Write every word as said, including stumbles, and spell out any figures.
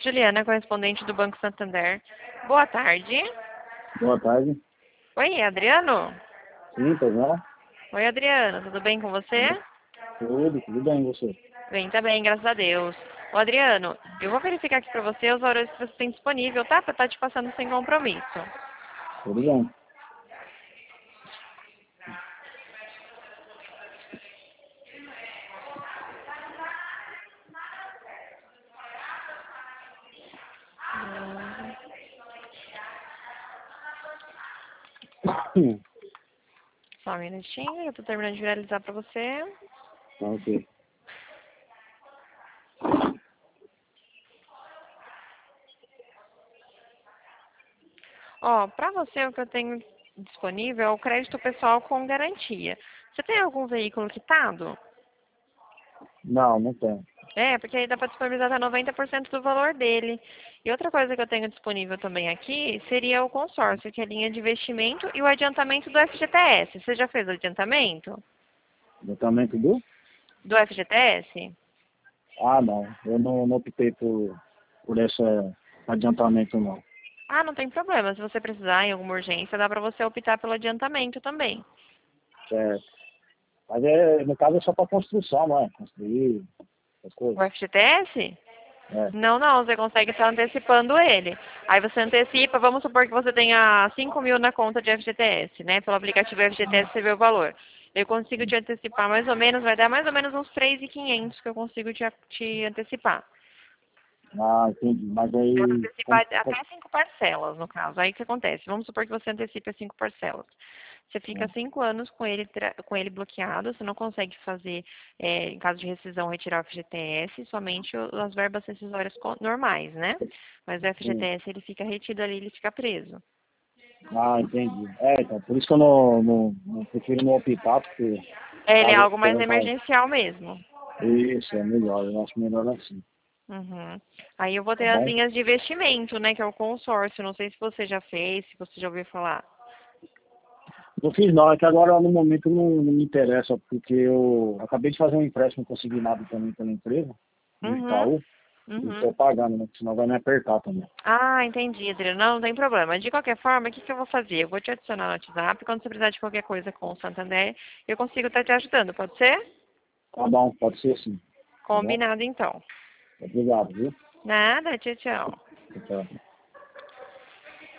Juliana, correspondente do Banco Santander. Boa tarde. Boa tarde. Oi, Adriano? Sim, pois não? Oi, Adriano, tudo bem com você? Tudo, tudo bem, e você? Bem, tá bem, graças a Deus. Ô, Adriano, eu vou verificar aqui pra você os horários que você tem disponível, tá? Pra estar te passando sem compromisso. Tudo bem. Hum. Só um minutinho, eu tô terminando de finalizar pra você. Tá, ok. Ó, pra você o que eu tenho disponível é o crédito pessoal com garantia. Você tem algum veículo quitado? Não, não tem. É, porque aí dá para disponibilizar até noventa por cento do valor dele. E outra coisa que eu tenho disponível também aqui seria o consórcio, que é a linha de investimento e o adiantamento do F G T S. Você já fez o adiantamento Tratamento do? do F G T S? Ah, não. Eu não, não optei por, por esse adiantamento, não. Ah, não tem problema. Se você precisar em alguma urgência, dá para você optar pelo adiantamento também. Certo. Mas, é, no caso, é só para construção, não é? Construir as O coisas. F G T S? É. Não, não, você consegue estar antecipando ele. Aí você antecipa, vamos supor que você tenha cinco mil na conta de F G T S, né? Pelo aplicativo F G T S você vê o valor. Eu consigo te antecipar mais ou menos, vai dar mais ou menos uns três mil e quinhentos que eu consigo te, te antecipar. Ah, entendi. Mas Posso aí... Como, antecipar até cinco parcelas, no caso. Aí o que acontece? Vamos supor que você antecipe as cinco parcelas. Você fica como, cinco anos com ele, tra- com ele bloqueado, você não consegue fazer, é, em caso de rescisão, retirar o F G T S, somente o- as verbas rescisórias co- normais, né? Mas o sim. F G T S, ele fica retido ali, ele fica preso. Ah, entendi. É, então, por isso que eu não, não, não prefiro não optar, porque É, ele é caso algo mais tenha mais... emergencial mesmo. Isso, é melhor. Eu acho melhor assim. Uhum. Aí eu vou Tá ter as bom? linhas de investimento, né, que é o consórcio. Não sei se você já fez, se você já ouviu falar. Não fiz não, é que agora no momento não, não me interessa, porque eu acabei de fazer um empréstimo consignado também pela empresa, do Uhum. Itaú, e estou Uhum. pagando, né? Senão vai me apertar também. Ah, entendi, Adriano. Não, não tem problema. De qualquer forma, o que que eu vou fazer? Eu vou te adicionar no WhatsApp. Quando você precisar de qualquer coisa com o Santander, eu consigo estar te ajudando. Pode ser? Tá bom, pode ser sim. Tá bom? Combinado, então. Obrigado, viu? Nada, tchau, tchau. Tchau.